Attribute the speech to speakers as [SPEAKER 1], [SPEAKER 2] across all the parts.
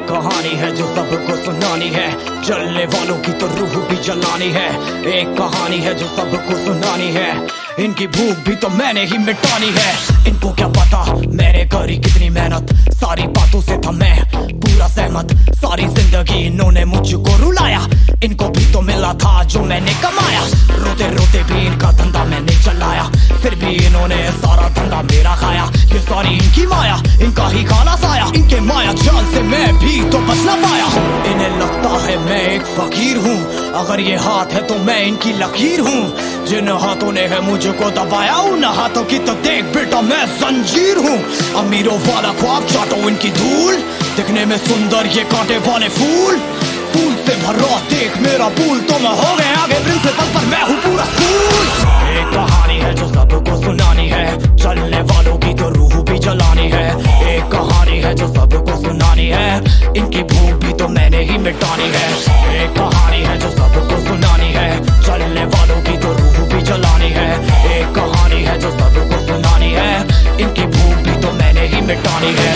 [SPEAKER 1] कहानी है जो सबको सुनानी है, जलने वालों की तो रूह भी जलानी है। एक कहानी है जो सबको सुनानी है, इनकी भूख भी तो मैंने ही मिटानी है। इनको क्या पता मैंने करी कितनी मेहनत, सारी बातों से था मैं पूरा सहमत। सारी जिंदगी इन्होंने मुझको रुलाया, इनको भी तो मिला था जो मैंने कमाया। रोते रोते भी इनका धंधा मैंने चलाया, फिर भी इन्होंने सारा धंधा मेरा खाया। ये सारी इनकी माया, इनका ही खाना साया, इनके माया जाल से मैं भी तो बच ना पाया। इन्हें लगता है मैं एक फकीर हूँ, अगर ये हाथ है तो मैं इनकी लकीर हूँ। जिन हाथों ने है मुझको दबाया, उन हाथों की तो देख बेटा मैं जंजीर हूँ। अमीरों वाला ख्वाब चाटो इनकी धूल, दिखने में सुंदर ये कांटे वाले फूल। फूल से भरा देख मेरा पुल, तो मैं हो गए आगे प्रिंसिपल पर मैं हूँ पूरा स्कूल। एक कहानी है जो सबको सुनानी है, चलने वालों की तो रूह भी जलानी है। एक कहानी है जो सबको सुनानी है, इनकी भूख भी तो मैंने ही मिटानी है। एक कहानी है जो सबको सुनानी है, चलने वालों की तो रूह भी जलानी है। एक कहानी है जो सबको सुनानी है, इनकी भूख भी तो मैंने ही मिटानी है।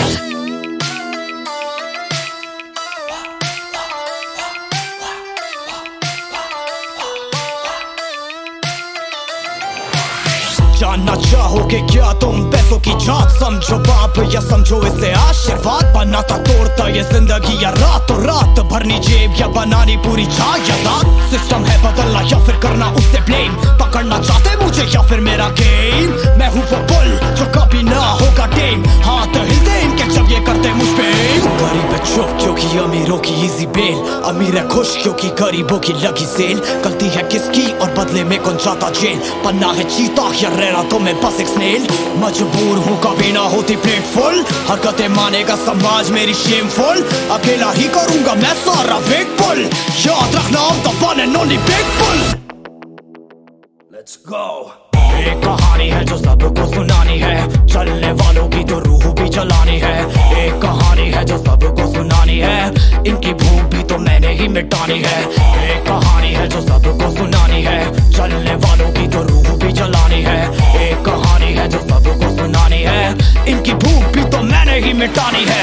[SPEAKER 1] जानना चाहोगे क्या तुम पैसों की जात, समझो बाप या समझो इसे आशीर्वाद। बनाता तोड़ता ये जिंदगी या रातों रात, भरनी जेब या बनानी पूरी चाय या दांत। सिस्टम है बदलना या फिर करना उससे ब्लेम, पकड़ना चाहते मुझे या फिर मेरा गेम। मैं हूँ वो बुल जो कभी ना होगा टेम, हाथ हिलते इनके जब ये करते मुझ पे। गरीब है चुप क्योंकि अमीरों की इजी बेल, अमीर है खुश क्योंकि गरीबों की लगी सेल। गलती है किसकी और बदले में कौन जाता जेल, बनना है चीता या रहना तो मैं बस एक स्नेल। मजबूर हूँ कभी ना होती प्लेट फुल, हरकतें मानेगा समाज मेरी शेमफुल। अकेला ही करूंगा मैं सारा वेग पुल, याद रखना I'm the one and only big bull। Let's go। एक कहानी है जो सबको सुनानी है, चलने वालों की तो रूह भी जलानी है। एक कहानी है जो सबको सुनानी है, इनकी भूख भी तो मैंने ही मिटानी है। एक कहानी है जो सबको सुनानी है, चलने वालों की तो रूह भी जलानी है। एक कहानी है जो सबको सुनानी है, इनकी भूख भी तो मैंने ही मिटानी है।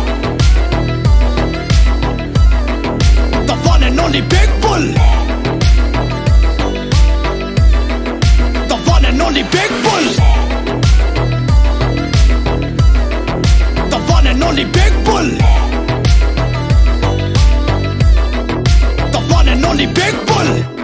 [SPEAKER 1] The one and only big bull, the one and only big bull, the one and only big bull, the one and only big bull।